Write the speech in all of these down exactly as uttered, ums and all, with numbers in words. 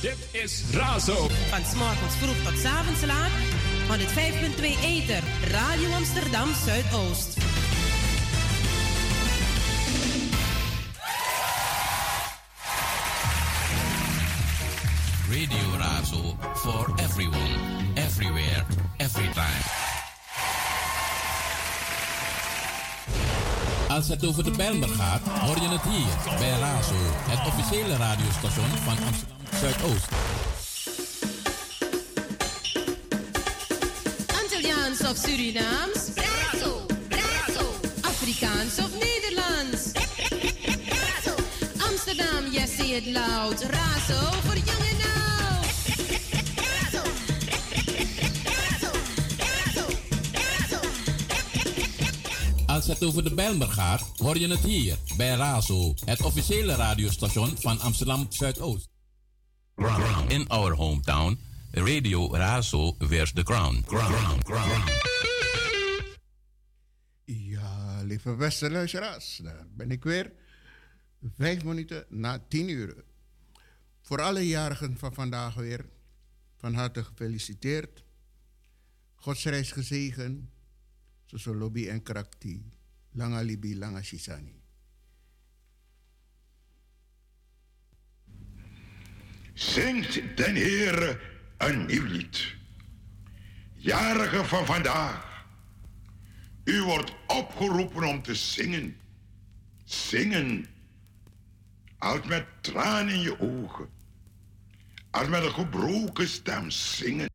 Dit is Razo. Van 's morgens vroeg tot 's avonds laat. honderdvijf komma twee Ether. Radio Amsterdam Zuidoost. Radio Razo for everyone, everywhere, every time. Als het over de Bijlmer gaat, hoor je het hier bij Razo, het officiële radiostation van Amsterdam Zuidoost. Antilliaans of Surinaams? Razo, Razo. Afrikaans of Nederlands? Razo. Amsterdam, yes, say it loud. Razo voor jong en oud. Razo. Razo. Razo. Razo. Als het over de Bijlmer gaat, hoor je het hier bij Razo, het officiële radiostation van Amsterdam Zuidoost. In our hometown, Radio Razo wears the crown. crown, crown. Ja, lieve beste luisteraars, daar ben ik weer. Vijf minuten na tien uur. Voor alle jarigen van vandaag weer, van harte gefeliciteerd. Godsreis gezegen. Zoals lobby en krakti. Langa libi, langa shisani. Zingt den Heere een nieuw lied. Jarigen van vandaag. U wordt opgeroepen om te zingen. Zingen. Als met tranen in je ogen. Als met een gebroken stem zingen.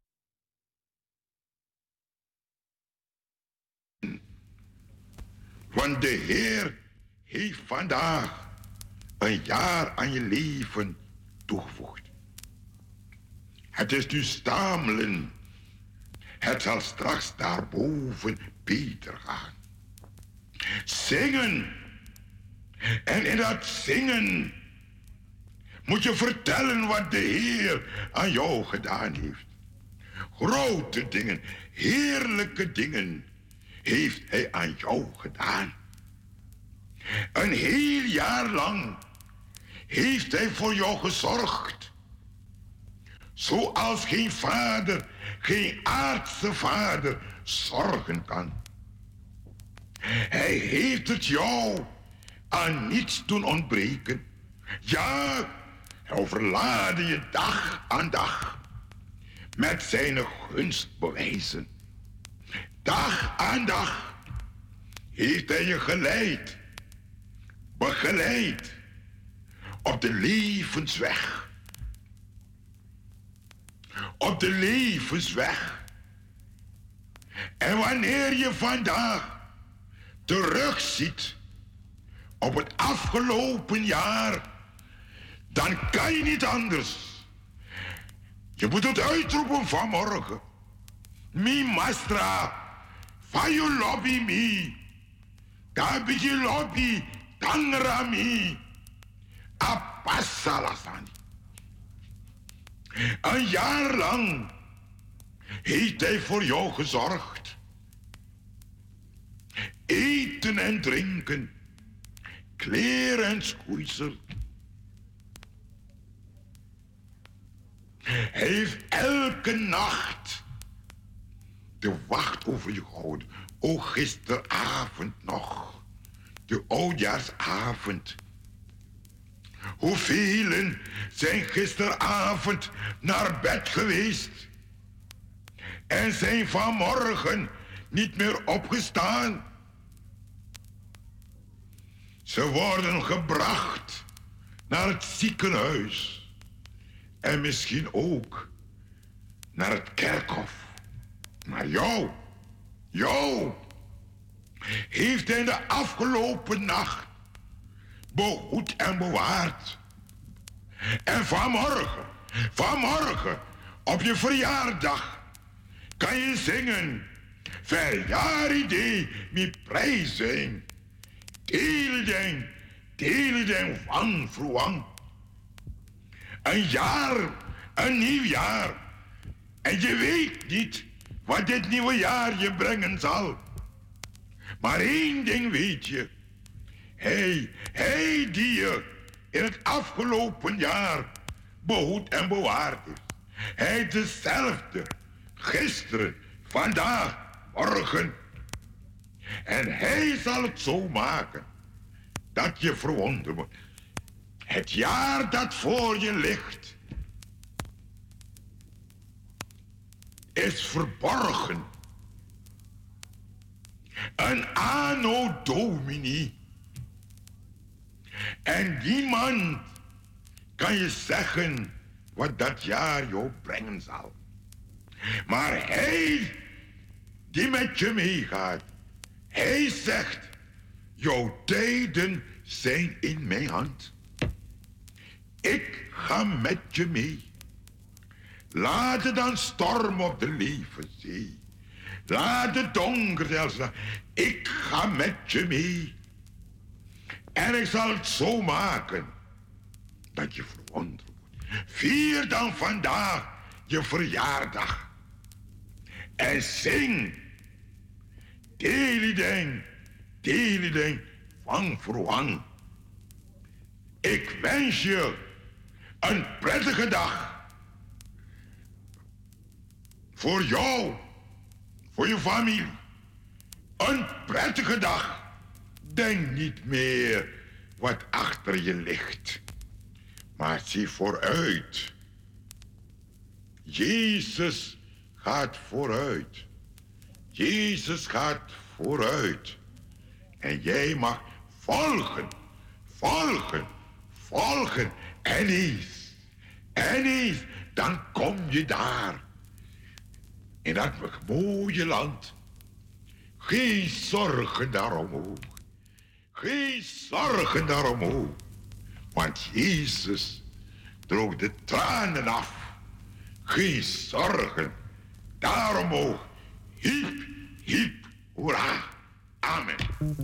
Want de Heer heeft vandaag een jaar aan je leven toegevoegd. Het is nu stamelen. Het zal straks daarboven beter gaan. Zingen. En in dat zingen moet je vertellen wat de Heer aan jou gedaan heeft. Grote dingen, heerlijke dingen heeft Hij aan jou gedaan. Een heel jaar lang heeft Hij voor jou gezorgd. Zoals geen vader, geen aardse vader zorgen kan. Hij heeft het jou aan niets doen ontbreken. Ja, hij overlaadde je dag aan dag met zijn gunstbewijzen. Dag aan dag heeft hij je geleid, begeleid op de levensweg. Op de levensweg. En wanneer je vandaag terugziet op het afgelopen jaar, dan kan je niet anders. Je moet het uitroepen vanmorgen. Mi mastra, fayu lobby mi, tabiji lobby, tangra mi, apassalasani. Een jaar lang heeft hij voor jou gezorgd. Eten en drinken, kleren en schoeisel. Hij heeft elke nacht de wacht over je gehouden. O, gisteravond nog, de oudjaarsavond. Hoeveel zijn gisteravond naar bed geweest en zijn vanmorgen niet meer opgestaan. Ze worden gebracht naar het ziekenhuis en misschien ook naar het kerkhof. Maar jou, jou, heeft hij de afgelopen nacht behoed en bewaard. En vanmorgen, vanmorgen, op je verjaardag, kan je zingen. Verjaardag, mi prijzen. Deelden, deelden van vroeg. Een jaar, een nieuw jaar. En je weet niet wat dit nieuwe jaar je brengen zal. Maar één ding weet je. Hij, hij die je in het afgelopen jaar behoed en bewaard heeft. Hij is dezelfde, gisteren, vandaag, morgen. En hij zal het zo maken dat je verwonderd wordt. Het jaar dat voor je ligt is verborgen. Een anno domini. En niemand kan je zeggen wat dat jaar jou brengen zal. Maar hij die met je meegaat, hij zegt, jouw tijden zijn in mijn hand. Ik ga met je mee. Laat het dan storm op de levenszee. Laat het donker zelfs. Ik ga met je mee. En ik zal het zo maken dat je verwonderd wordt. Vier dan vandaag je verjaardag. En zing. Delideng, delideng, wang voor wang. Ik wens je een prettige dag. Voor jou, voor je familie. Een prettige dag. Denk niet meer wat achter je ligt. Maar zie vooruit. Jezus gaat vooruit. Jezus gaat vooruit. En jij mag volgen, volgen, volgen. En eens, en eens, dan kom je daar. In dat mooie land. Geen zorgen daarom ook. Geen zorgen daarom ook. Want Jezus droog de tranen af. Geen zorgen daarom ook. Hiep, hiep, hoera. Amen.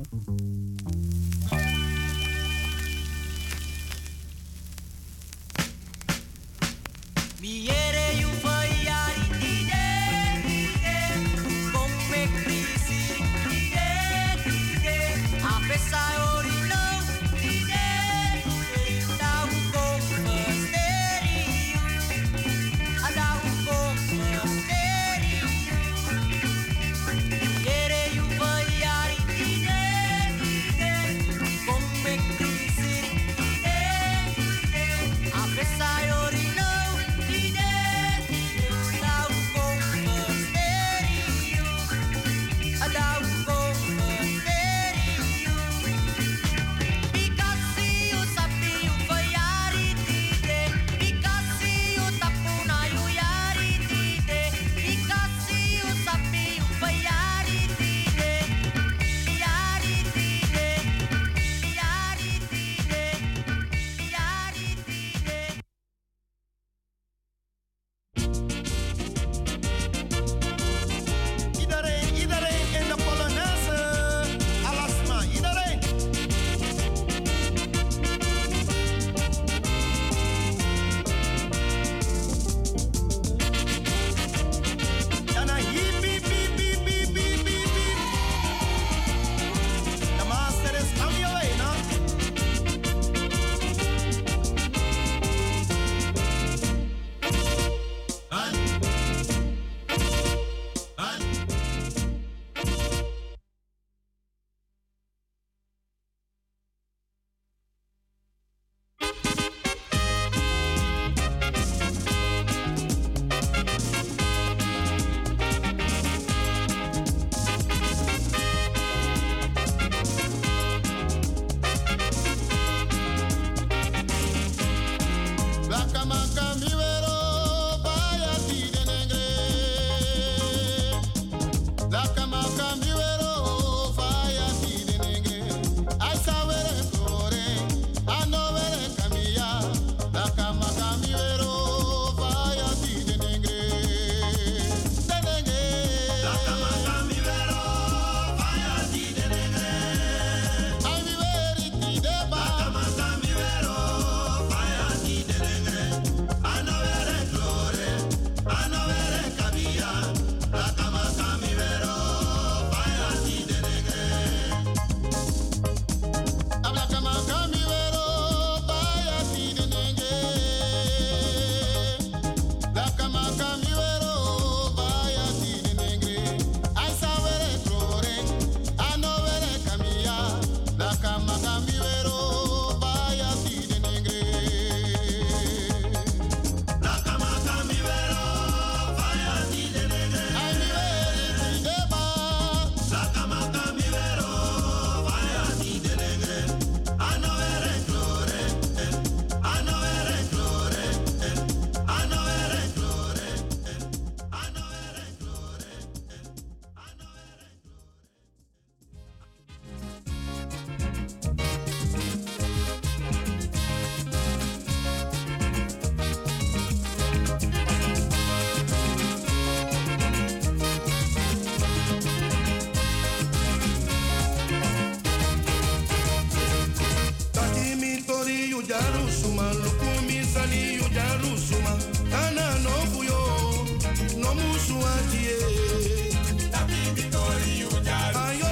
Miere you faiari tide, tide, come crisi tide, tide, a pesar no tide, da un come stereo, a da un come stereo. Miere you faiari tide, tide, come crisi tide, tide, a pesar no tide. Darusuma, Lukumi Sani, Darusuma, Tana no Fuyo, no Musuatie. Taki Vitori, Ayo,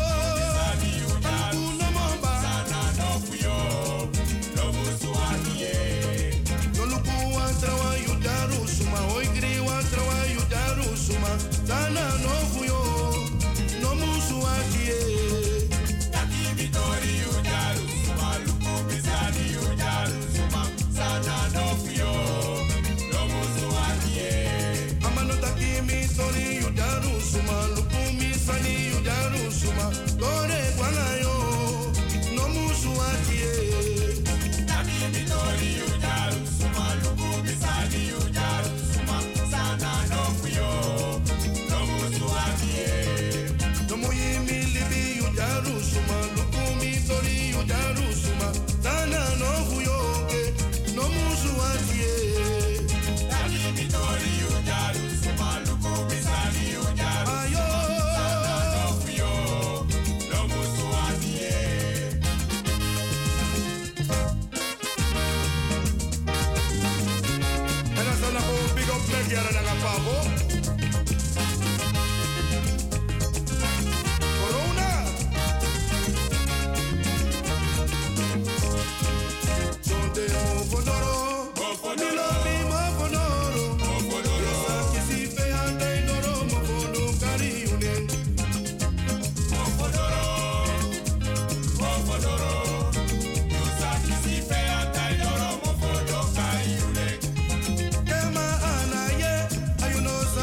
no Mamba, Tana no Fuyo, no Musuatie. No Luku Watrawa, Darusuma, Oigri Watrawa, Darusuma, Tana no Fuyo, no Musuatie. Taki Vitori, Darusuma, Lukumi Sani, Darusuma, Sana no Fuyo, no Musuatie. Amano Taki Vitori, Darusuma, Lukumi Sani, Darusuma, Lore Guanayo, no Musuatie. Taki Vitori, Darusuma, Lukumi Sani, Darusuma, Sana no Fuyo, no Musuatie. No Muyimi Libi, Darusuma, Lukumi Tori, Darusuma, Sana no Fuyo, no Musuatie. Taki Vitori, Darusuma, Lukumi Sani, Darusuma, Sana no Fuyo, no Musuatie. En als we nog een big up met jaren dan gaan pavo. Corona. Zonde mo fodoro. Nilo mi mo fodoro. Yosa kisi fe andai doro mo fodo kari unen. Mo fodoro. Mo fodoro. Yosa kisi fe andai doro mo fodo kari unen. Kema anaye, ayuno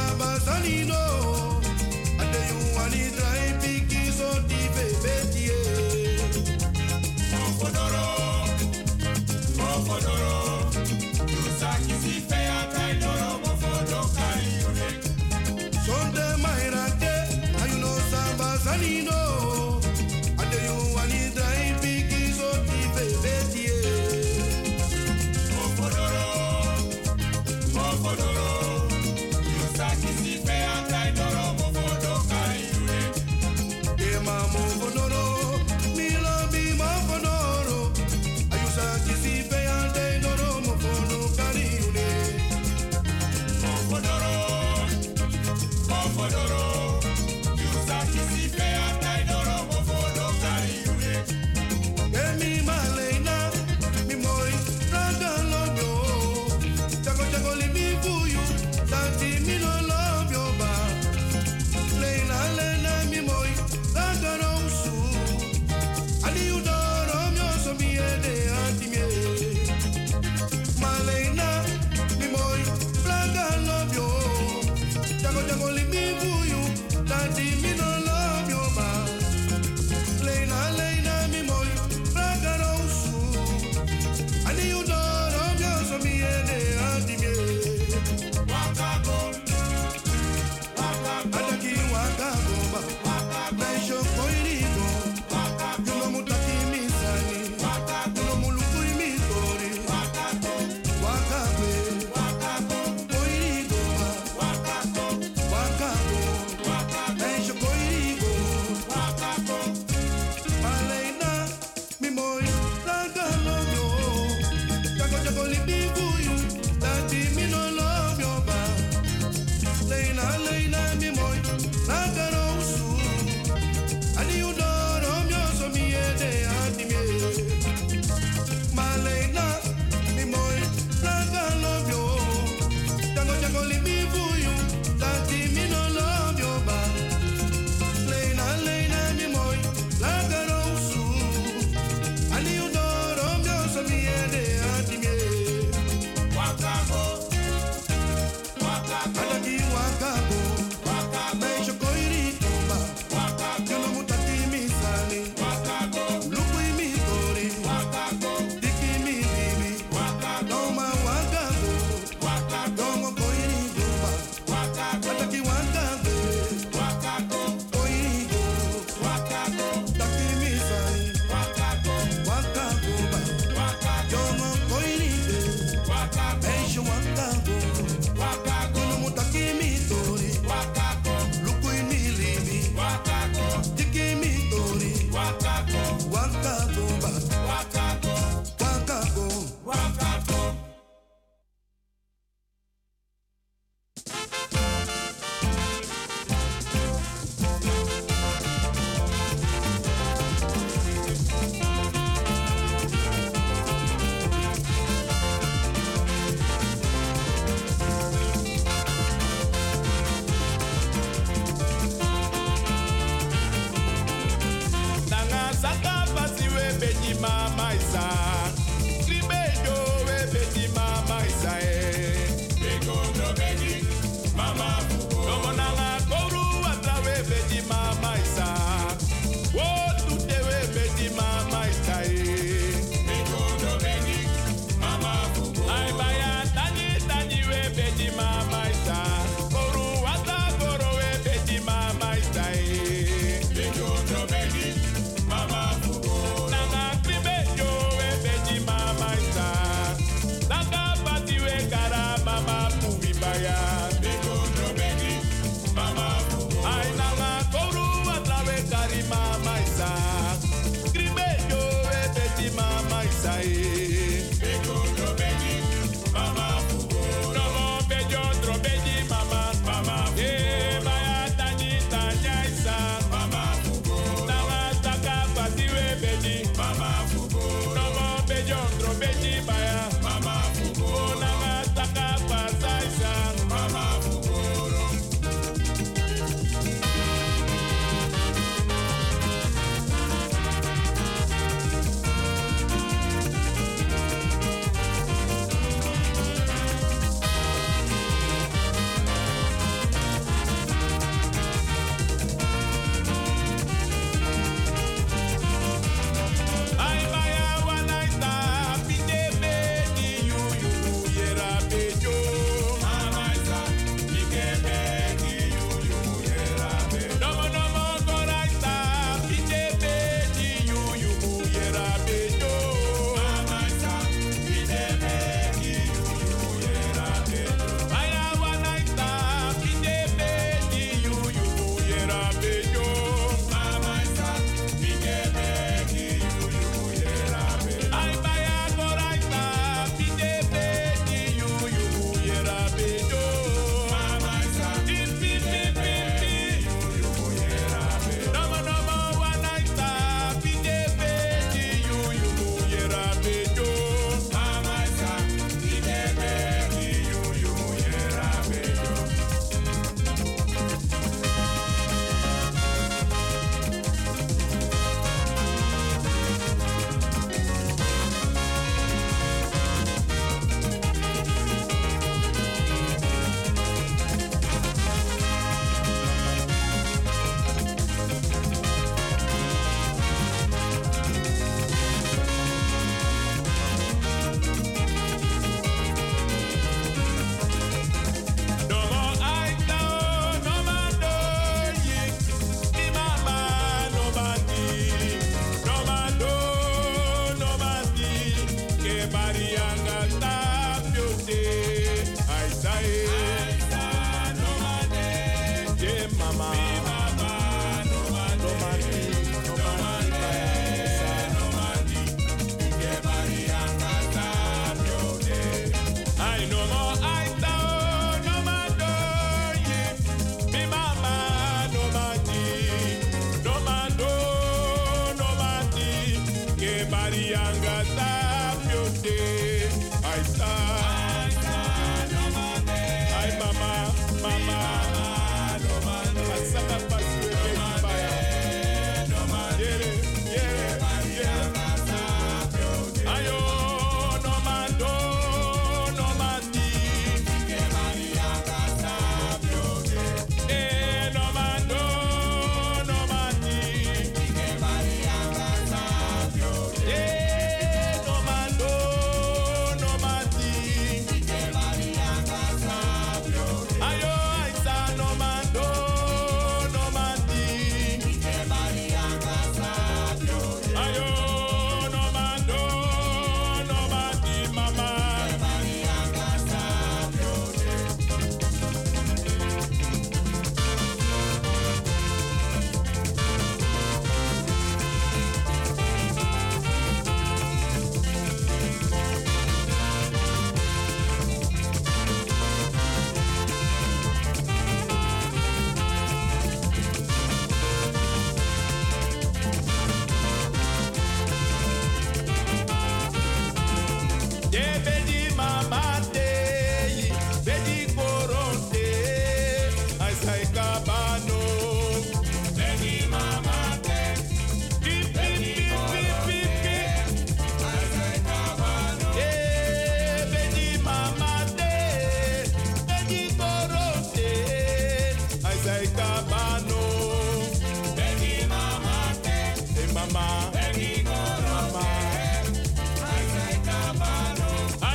Mama, mama,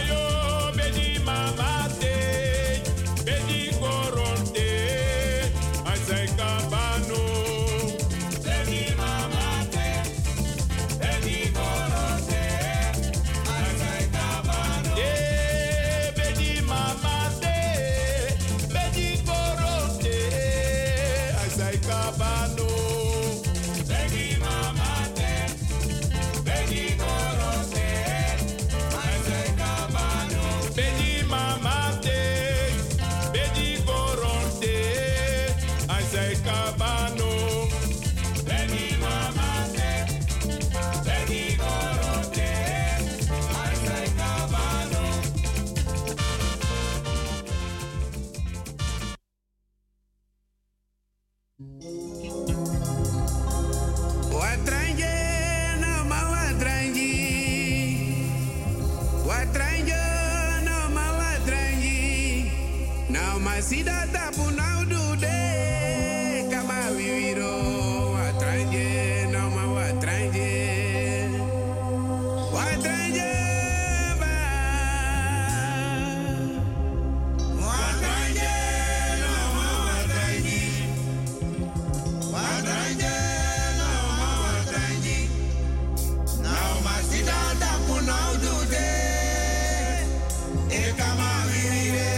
masida tapu now do de kama viviro watranje no ma watranje watranje ba watranje no ma watranje watranje no ma watranje now masida tapu now do de e kama vivire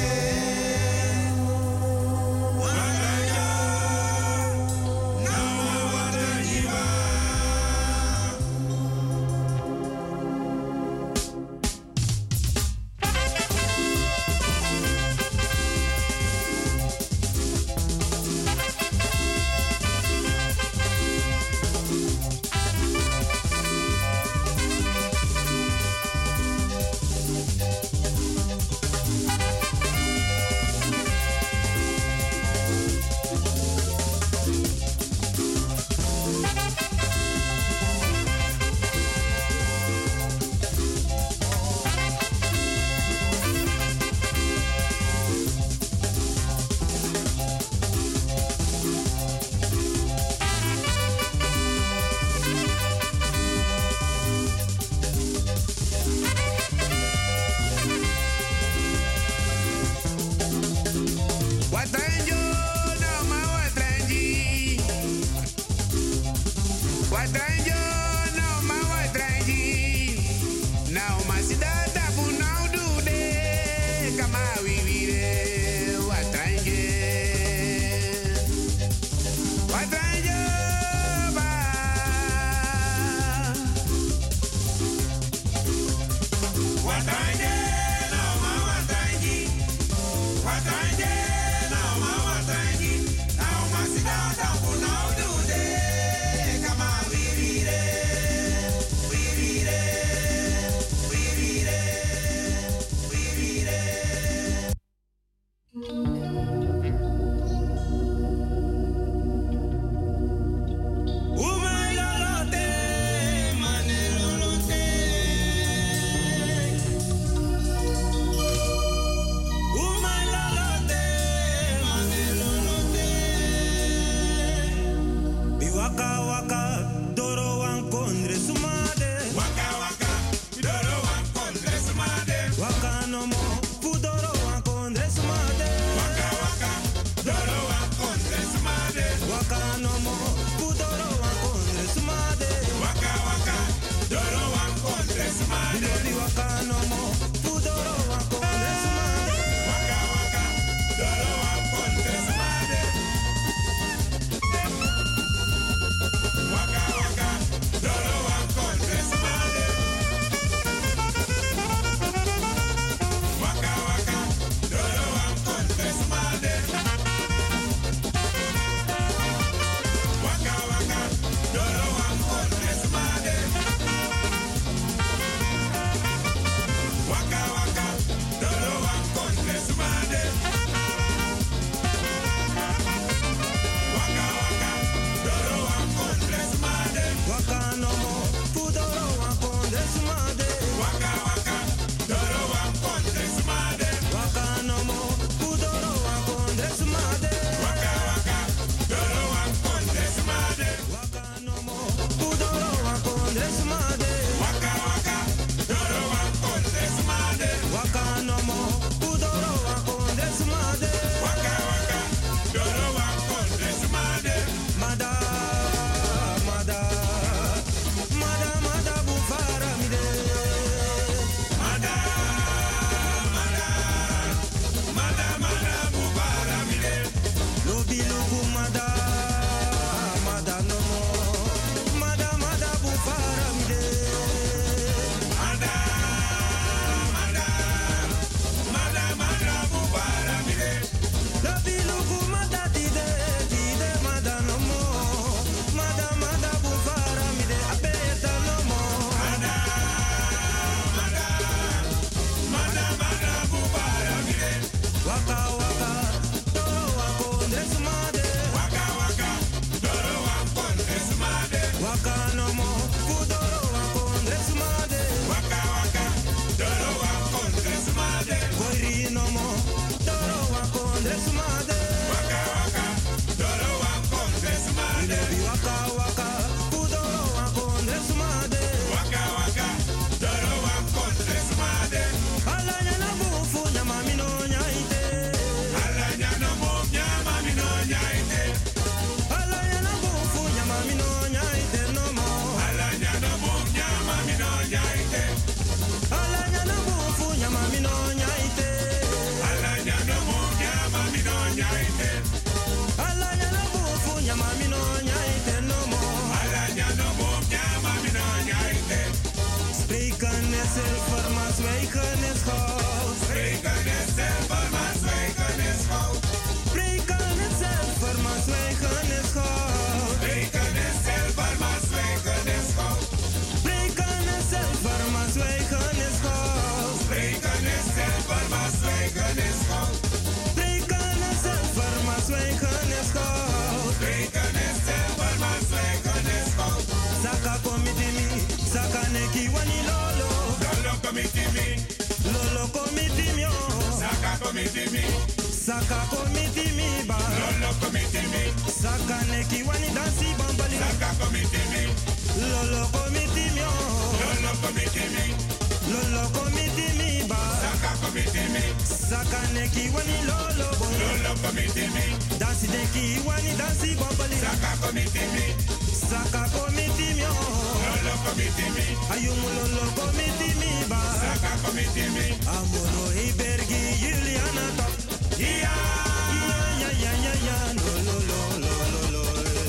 nyaite. Alanya no bufu nyamami no nyaite no mo. Alanya no boom nyamami no nyaite. Spreken is zilver, maar zwijgen is goud. Spreken is zilver, maar zwijgen is goud. Spreken is zilver, maar zwijgen is goud. Spreken is zilver, maar zwijgen is goud. Spreken is zilver, maar zwijgen is goud. Spreken is zilver, maar zwijgen is goud. Spreken is zilver, maar zwijgen is goud. Spreken is zilver, maar zwijgen is goud. Saka komitimi, saka neki wani lolo. Lolo komitimi, Lolo komitimi o. saka komitimi, Saka komitimi ba. lolo komitimi, Saka neki wani dansi bambali. saka komitimi, Lolo komitimi o. lolo komitimi, Lolo komitimi ba. saka komitimi, Saka neki wani lolo bo. lolo komitimi, Dansi neki wani dansi bambali. saka komitimi, Saka komitimi o. lolo komitimi, Ayumu lolo komitimi ba. saka komitimi. Amoro Ibergi Juliana top. Iya, Ya ya ya ya no lo lo lo lo lo.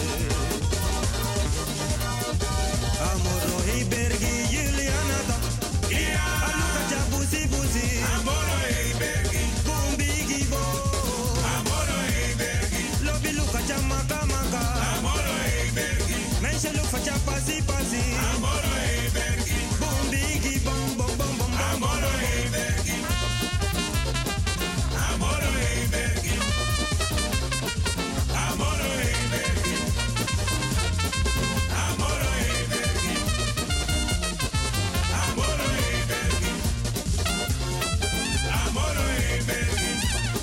Amoro Ibergi Juliana top. iya, Aluka cha busi busi. amoro Eibergi, Bumbi gibo. amoro Eibergi, Lobi luka cha maka maka. amoro Eibergi, Mensen luka cha pasi pasi. amoro Eibergi, Bumbi gibo bom bom bom bom. amoro Eibergi, amoro Eibergi, amoro Eibergi, amoro Eibergi, amoro Eibergi, amoro Eibergi,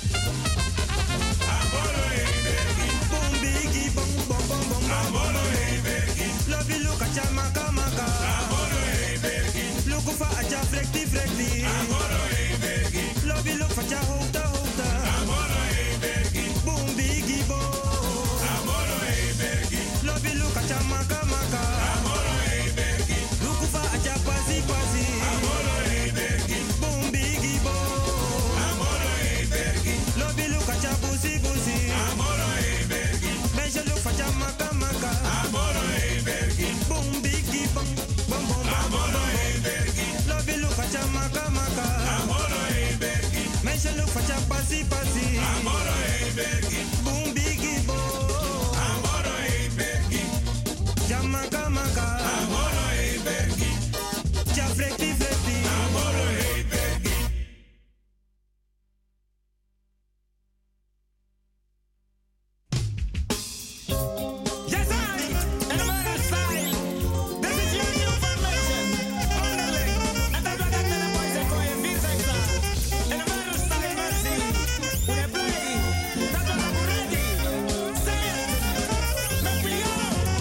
amoro Eibergi, Bumbi gibo bom bom bom bom. amoro Eibergi, Lobi luka cha maka maka. amoro Eibergi, Luku fa acha frekti frekti. amoro Eibergi, Lobi luk fa cha houta houta. amoro Eibergi, Bumbi gibo. amoro Eibergi, Lobi luka cha maka maka. amoro Eibergi, Luku fa acha pasi pasi. amoro Eibergi, Bumbi gibo. amoro Eibergi, Lobi luka cha busi busi. amoro Eibergi, Mensen luk fa cha maka maka. amoro Eibergi, Bumbi gibo. Bom bom bom. amoro Eibergi, Lobi luka cha maka maka. amoro Eibergi, Mensen luk fa cha pasi pasi. amoro Eibergi, Bumbi gibo. amoro Eibergi, Cha maka maka. amoro Eibergi, Cha frekti frekti. amoro Eibergi. Yes, I. In a murder style. This is your new formation. Only. And that's what I'm gonna boys and boy and beat sexa. In a murder style, mercy. We play. That's what I'm ready. Say it. Make me go.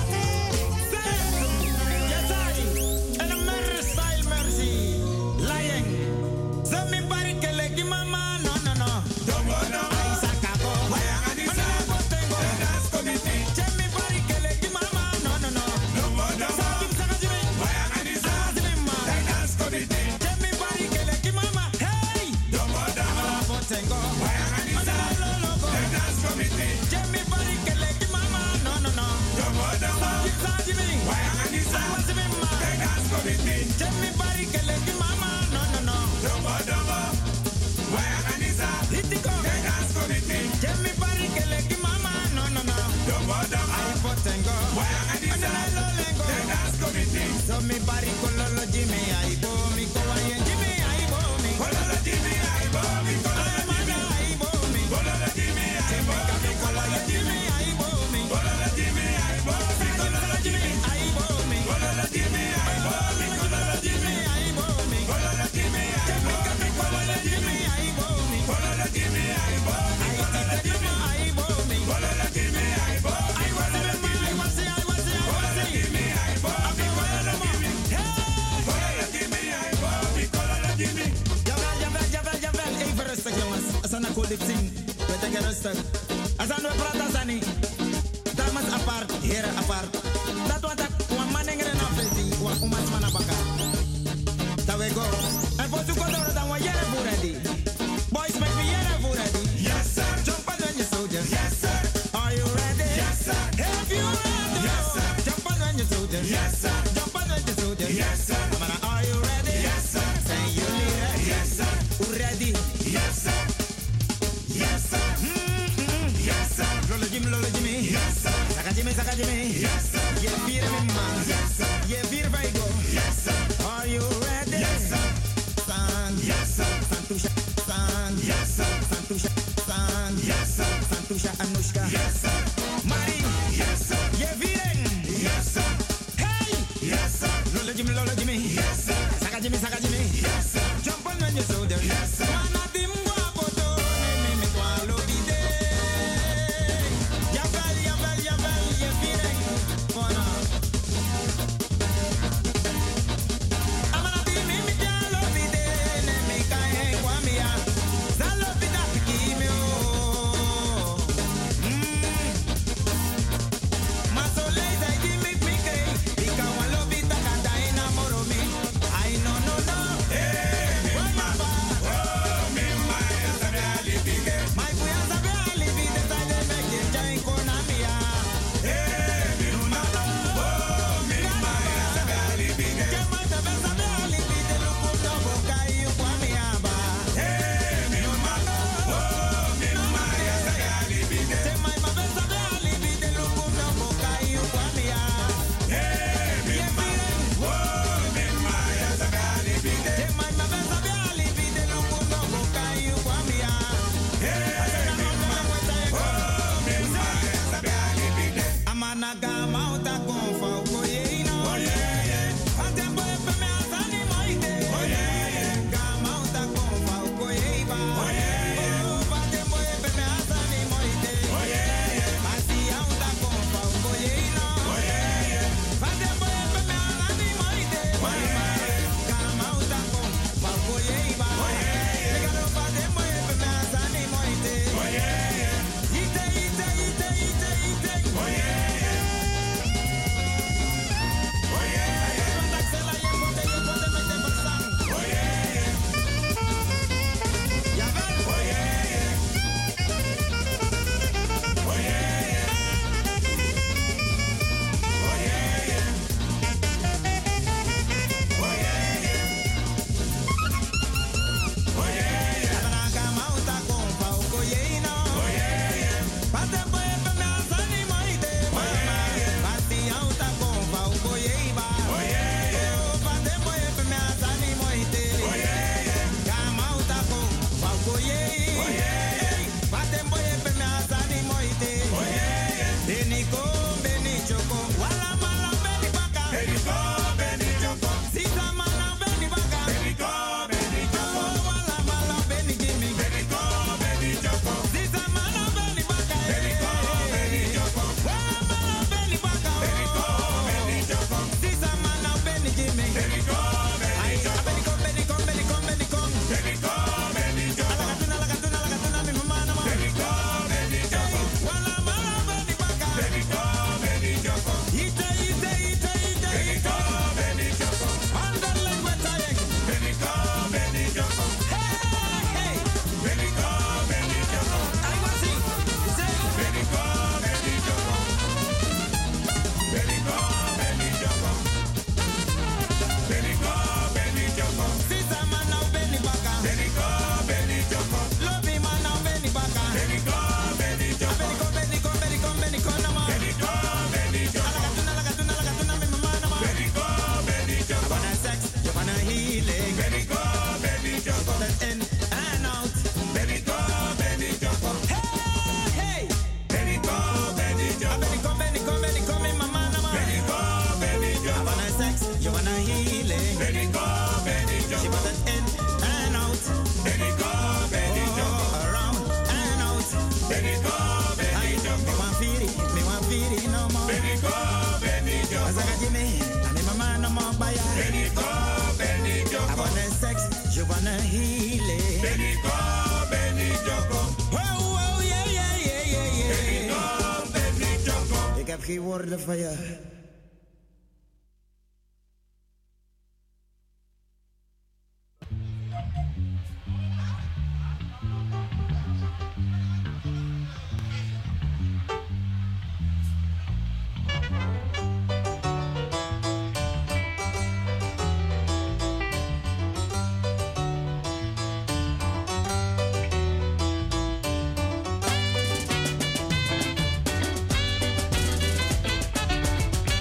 Say it. Yes, I. In a murder style, mercy. Lying. So me body que le give mama. No, no, no. Dongo no, Ay, sacapo. Wayanganisa. Mana po tengo. dance committee, Check me body que le give mama. No, no, no. dongo no, Sakim saka jimi. Wayanganisa. Azlima. dance committee, Check me body que le give mama. Hey. dongo no, Mana po tengo. Wayanganisa. Mana lo logo. dance committee, Check me body que le give mama. No, no, no. dongo no, Sakim saka jimi. Wayanganisa. Azlima. dance committee, Check me body que le give mama. No, no, no. dongo no, Wayanganisa. Hitiko. dance committee, Check me body que le give mama. No, no, no. dongo no, Ay po tengo. Wayanganisa. Mana lo lengo. dance committee, So me body kololo jimi. Ay bo mi ko ayen jimi. Ay bo mi. Kolala Jimmy, I Bobby, Kolala Jimmy, Ay bo mi. Kolala Jimmy, I Bobby, Kolala Jimmy, Ay bo mi. Kolala Jimmy, I Bobby, Kolala Jimmy, Ay bo mi. Kolala Jimmy, I Bobby, Kolala Jimmy, Ay bo mi. Kolala Jimmy, I Bobby, Kolala Jimmy, Ay bo mi. Kolala Jimmy, I Bobby, Kolala Jimmy, Ay bo mi. Kolala Jimmy, I Bobby, Ay wasi Kolala me Jimmy, ay wasi ay wasi ay Kolala wasi. Jimmy, I Bobby, Kolala Jimmy, Hey! Kolala Jimmy, I Bobby, Kolala Jimmy. Jawel, jawel, jawel, jawel. Even rustig jongens. Als we naar cool dit zien, we denken rustig. Als we praten, Sani. Dames apart, heren apart. Dat wat ik, een man en een afwezing, een omas man apaka. Dat we go. En voor zoeken door dan we jaren voor ready. Boys, make me jaren voor ready. Yes, sir. Jump on when you so Geen woorden van je. Hey!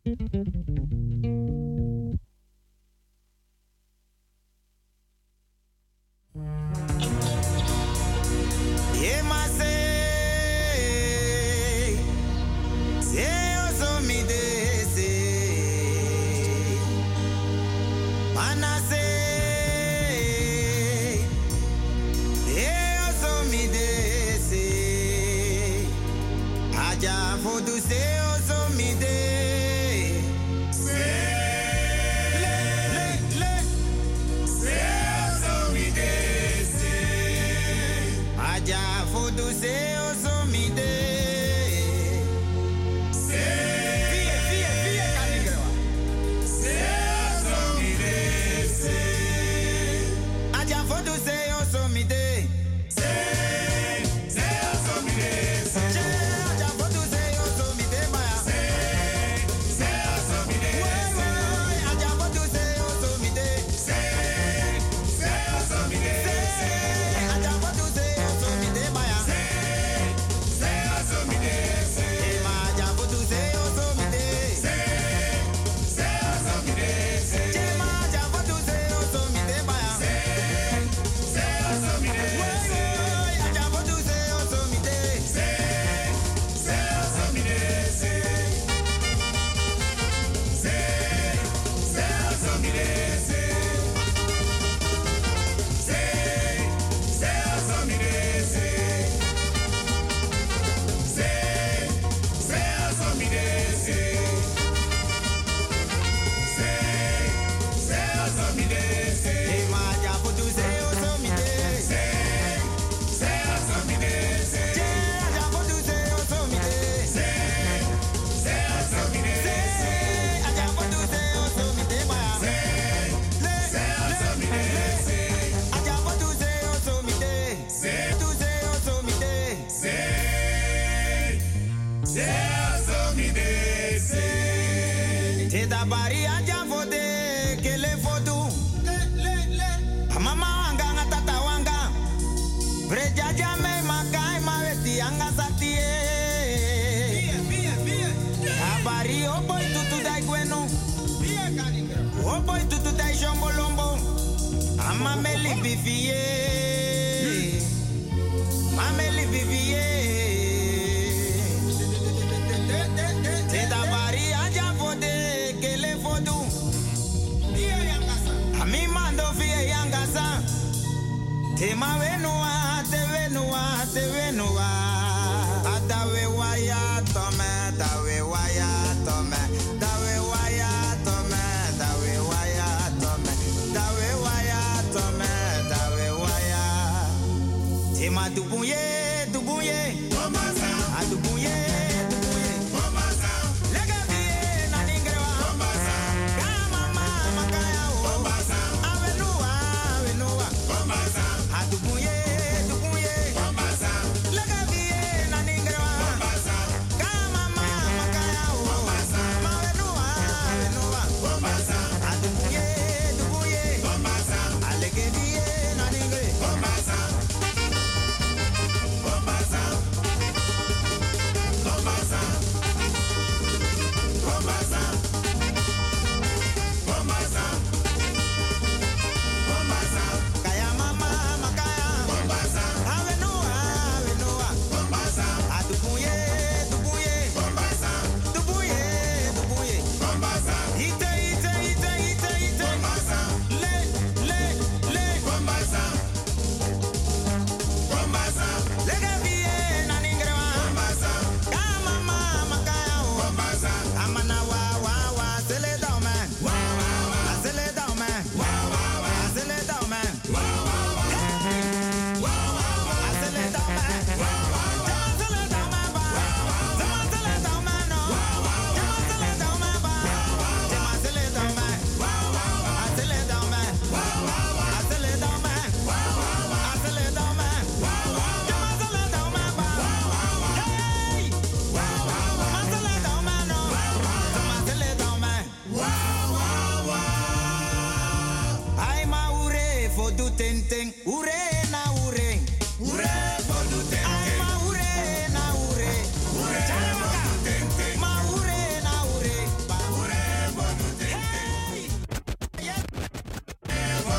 Look at me.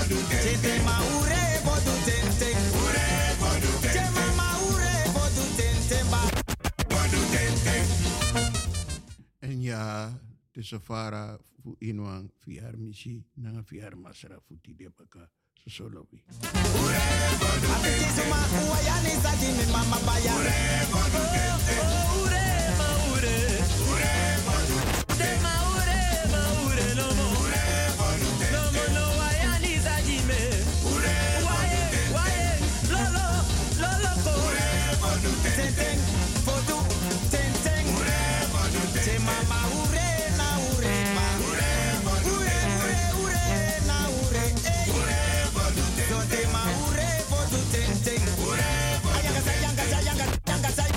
Tente maure bodu tente. Che mama ure bodu tente ba. En ja, de safara fu inwang fiar misi nanga fiar masra futi de baka sosolobi. Apiti suma uayani sati mi mama baya. Ure bodu tente. Ure maure. Ure bodu tente. Maure maure no mo. Ure bodu tente. No mo no uayani sati me. Ure bodu tente. Wae lolo lolo ko. Ure bodu tente. Bodu tente. Ure bodu tente. Mama ure na ure ma. Ure bodu tente. Ure ure na ure. Ure bodu tente. So te ma ure bodu tente. Ure bodu tente. Ayanga sayanga sayanga sayanga sayanga.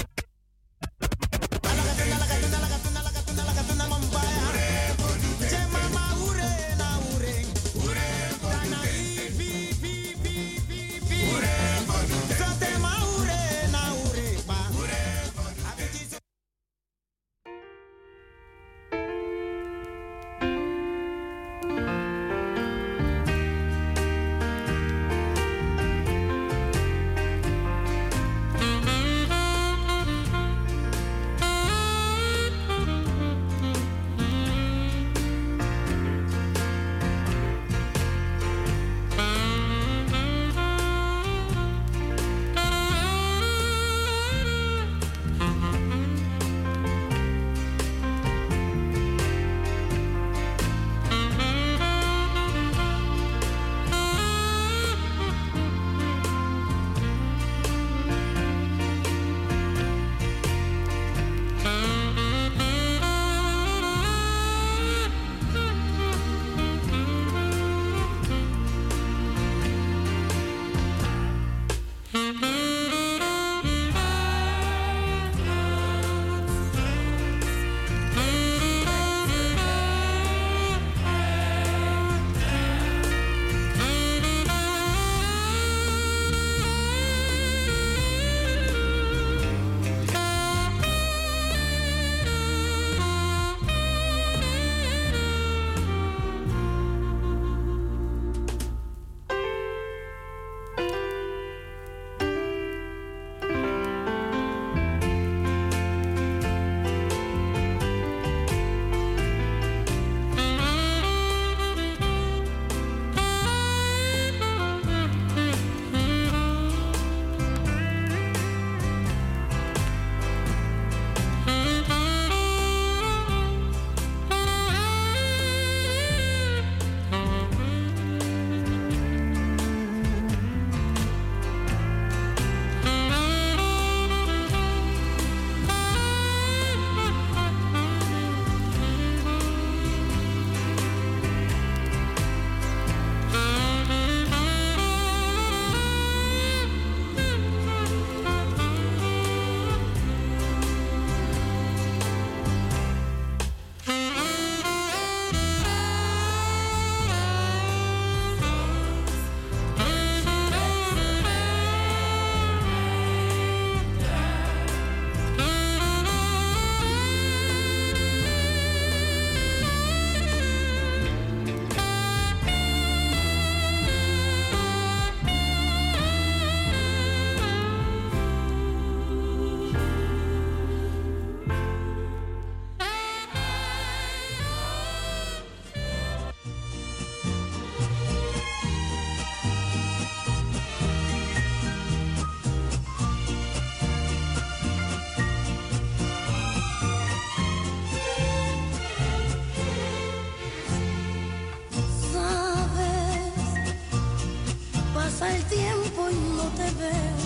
Pasa el tiempo y no te veo,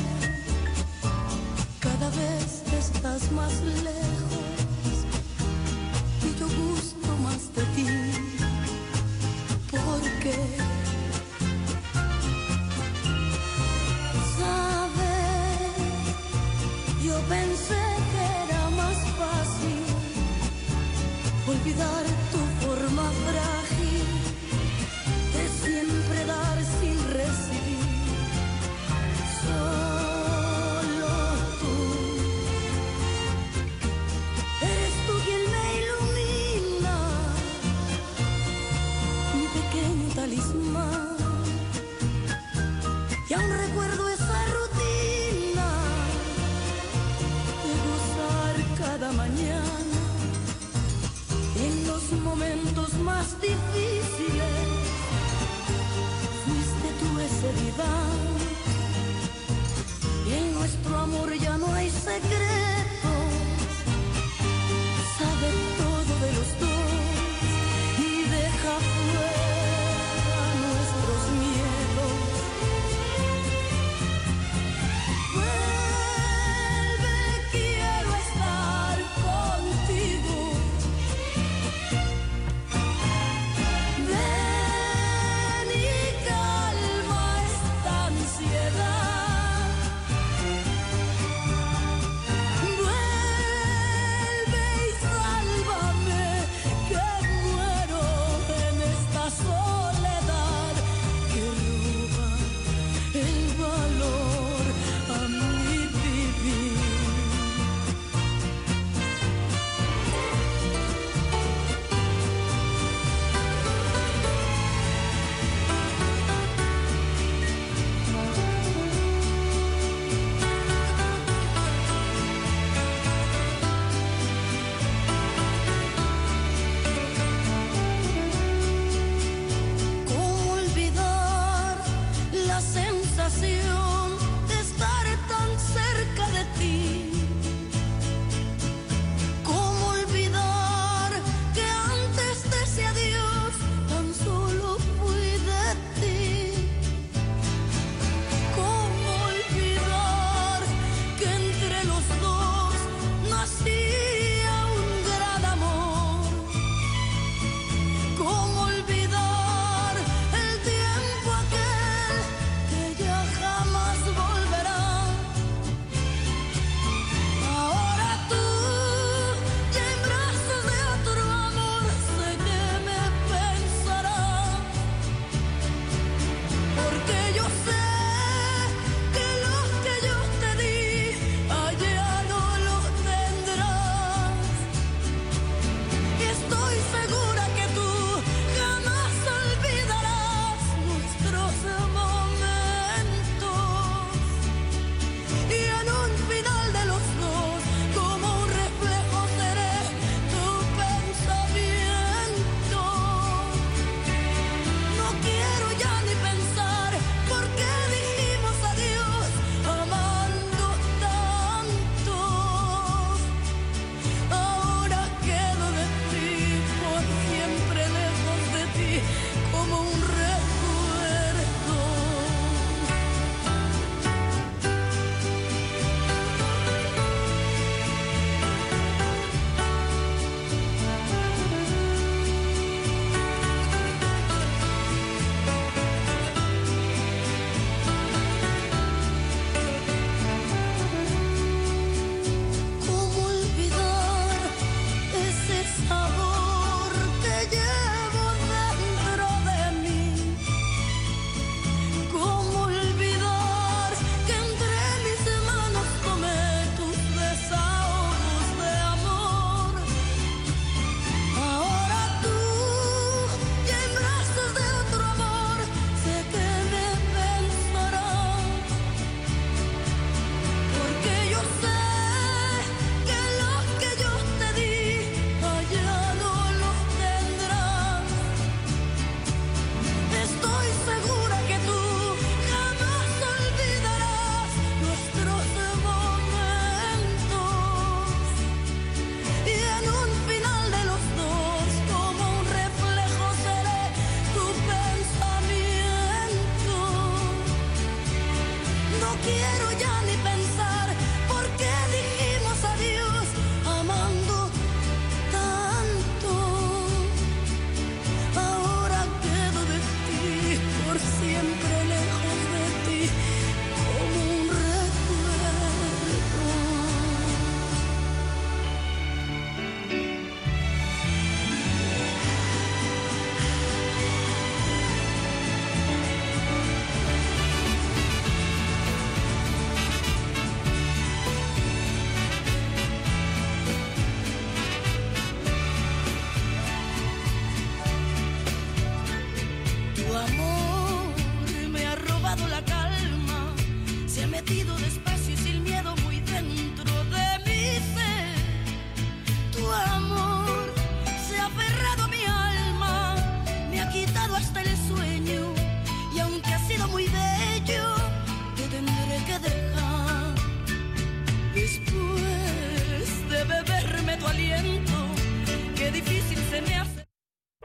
cada vez estás más lejos y yo gusto más de ti, porque sabes, yo pensé que era más fácil olvidar tu forma frágil